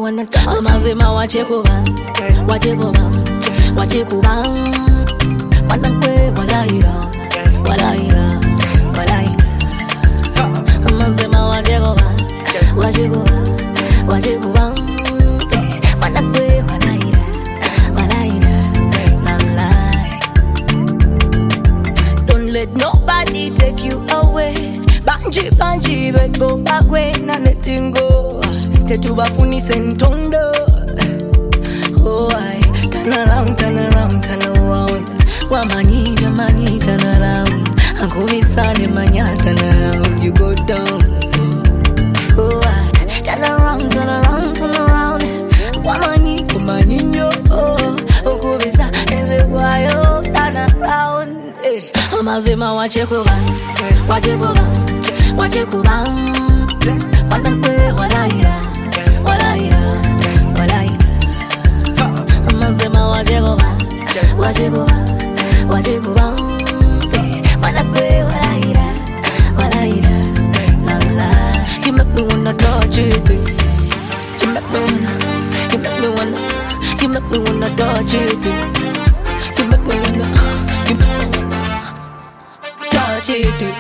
wanna touch. Mazima wachekuba, wachekuba, wachekuba. Manakwe walaira, walaira, walaira. Mazima wachekuba, wachekuba, wachekuba. Manakwe walaira, walaira, lalai. Don't let nobody take you away. Banji banji bego bagwe na netingo tetuba funi sentondo. Oh I turn around, turn around, turn around. Wamani jamani turn around. Ankumisane manya turn around. You go down. Oh I turn around, turn around, turn around. Wamani kumani yo. Ankumisa enze kwayo turn around. Mazima wachekuba, wachekuba, wachekuba. Manakwe walaira, walaira, walaira. Mazima wachekuba, wachekuba, wachekuba. Manakwe walaira, walaira, lalai. You make me wanna touch it. You make me wanna, you make me wanna, you make me wanna touch it. You make me wanna, you make me wanna touch it.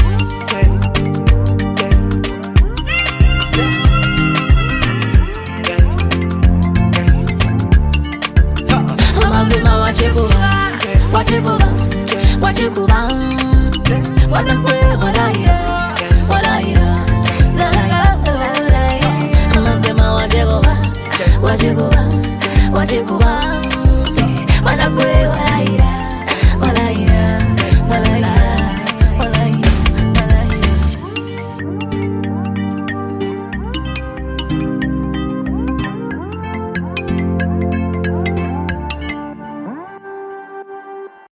Mazima wachekuba, wachekuba, wachekuba. Wanakwe walaira.